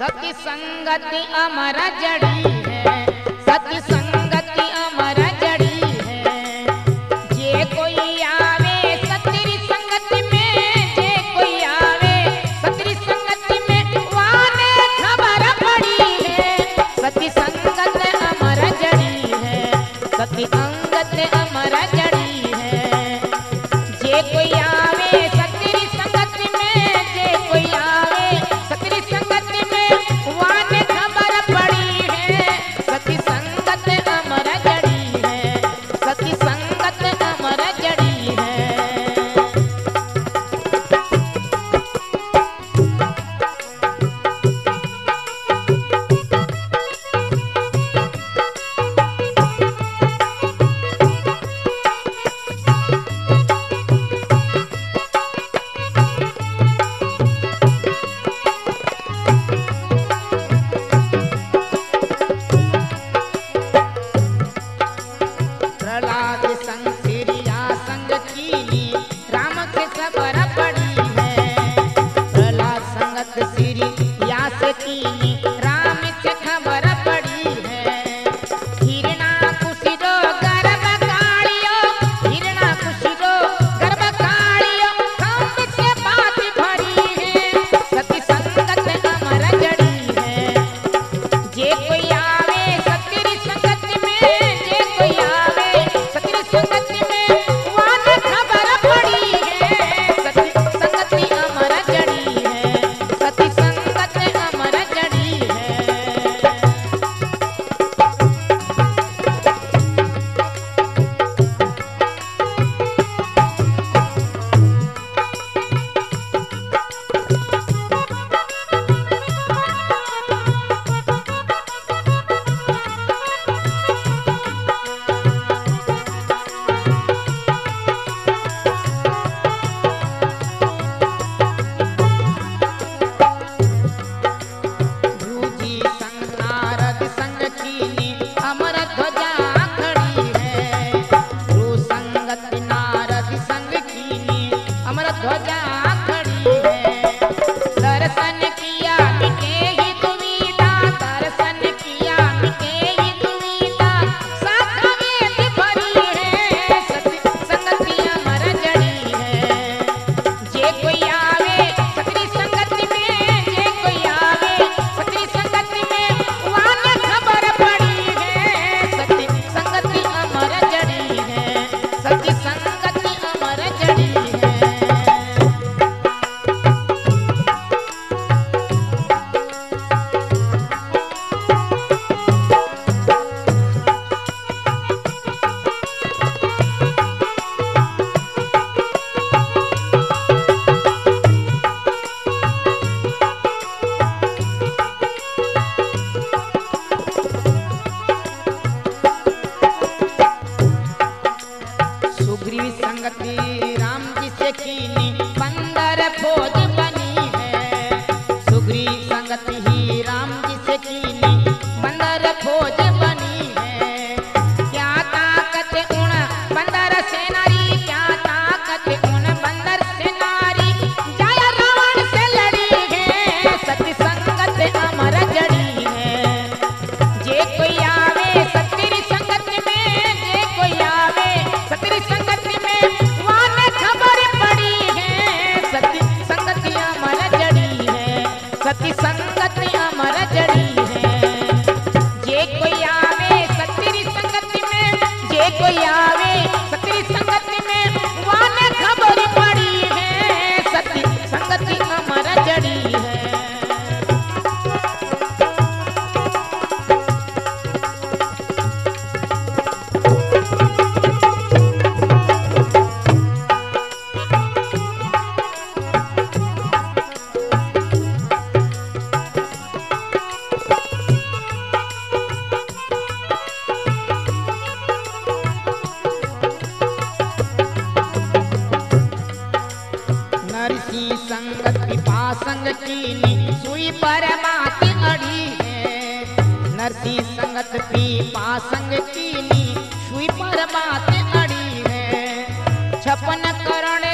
सती संगति अमर जड़ी है, सती संगति अमर जड़ी है। जे कोई आवे सतरी संगति में, जे कोई आवे सतरी संगति में, वाने खबर पड़ी है। सती संगत अमर जड़ी है, सती अंगत अमर जड़ी है। जे कोई आवे सतरी संगति में, जे कोई आवे सतरी संगति में, वाने खबर पड़ी है। सती संगत अमर जड़ी है, सती संगत अमर जड़ी है। प्रहलाद संग सिरिया संग कीनी, राम के सबर पड़ी है। प्रहलाद संगत सिरिया से कीनी, राम से खबर पड़ी है। हिरणा कुशिरो गर्भ कालियो, हिरणा कुशिरो गर्भ कालियो, खम्भ से बात भरी है। सती संगत अमर जड़ी है। जे कोई आवे सतरी संगति में, जे कोई आवे सतरी संगति में, वाने खबर पड़ी है। सती संगति अमर जड़ी है, सती संगत अमर जड़ी है। गुरुजी संग नारद संग कीनी, अमर ध्वजा खड़ी है। गुरु संगत नारद संग कीनी, अमर ध्वजा खड़ी है। दर्शन किया मिटे ही दुविधा, दर्शन किया मिटे ही दुविधा, साथ वेद भरी है। सती संगति अमर जड़ी है। जे कोई आवे सतरी संगति में, जे कोई आवे सतरी संगति में, वाने खबर पड़ी है। सती संगति अमर जड़ी है, सती संगति अमर जड़ी है। सुग्रीव संगति राम जी से कीनी, बंदर फौज बनी है। सुग्रीव संगति ही राम जी से कीनी, बंदर फौज बनी है। क्या ताकत उन बंदर सेनारी, क्या ताकत उन बंदर सेनारी, जय रावण से लड़ी है। सती संगत अमर जड़ी है। जे कोई आवे सतरी संगति में, जे कोई आवे सतरी संगति में, वाने खबर पड़ी है। सती संगति अमर जड़ी है, सती संगति अमर जड़ी है। जे कोई आवे सतरी संगति में, जे कोई आवे सतरी संगति में, वाने खबर पड़ी है। सती संगति अमर जड़ी है। नरसी संगत पिपा संग कीनी, सुई पर बात अड़ी है। नरसी संगत पिपा संग कीनी, सुई पर बात अड़ी है। छपन करण